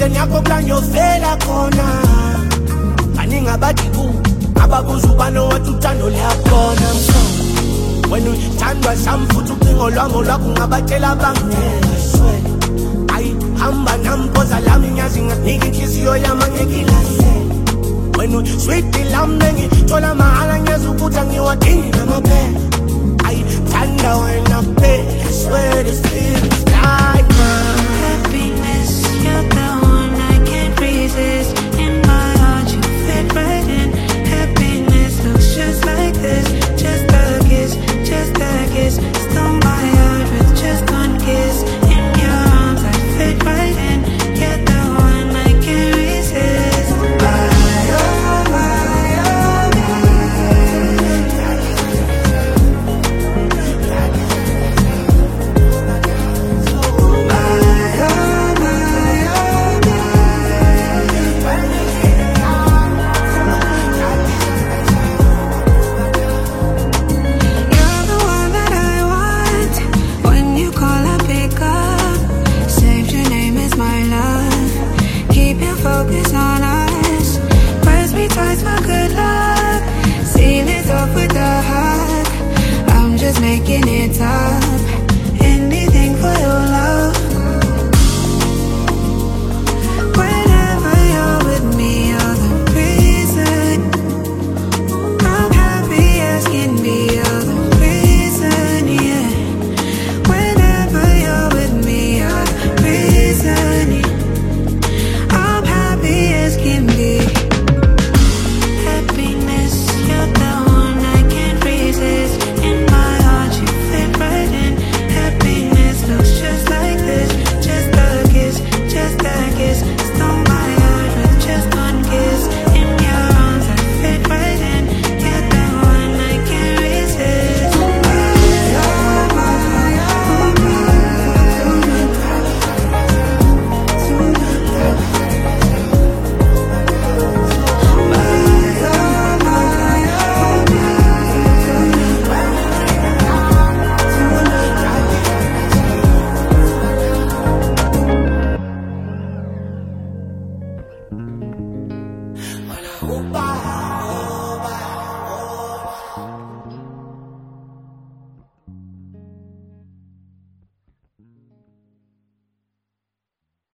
Reason yako plan yo fela kona Kaninga batiku Ababuzubano watutano lea kona When you chandwa samfutu kingo lwango lwaku ngabatela bange Ay, hamba nampoza lami nyazinga Niki kisiyo ya mange kilase When you sweet the lambengi Tola mahala nyazukuta ngiwa kingi na mabe Ay, chanda when I pay I swear this feeling's like mine Happiness, you're the one I can't resist In my heart you fit right in Happiness looks just like this Just a kiss, stole my heart with just one kiss In your arms I fit right in You're the one I can't resist Focus on us. Press me twice for good luck. Seal it off with a hug. I'm just making it up. Anything for your love. Whenever you're with me, you're the reason. I'm happy as can be. You're the reason, yeah. Whenever you're with me, you're the reason, yeah. Can be happiness, you're the one I can't resist. In my heart you fit right in. Happiness looks just like this. Just a kiss, stole my heart with just one kiss. In your arms I fit right in. You're the one I can't resist. Opa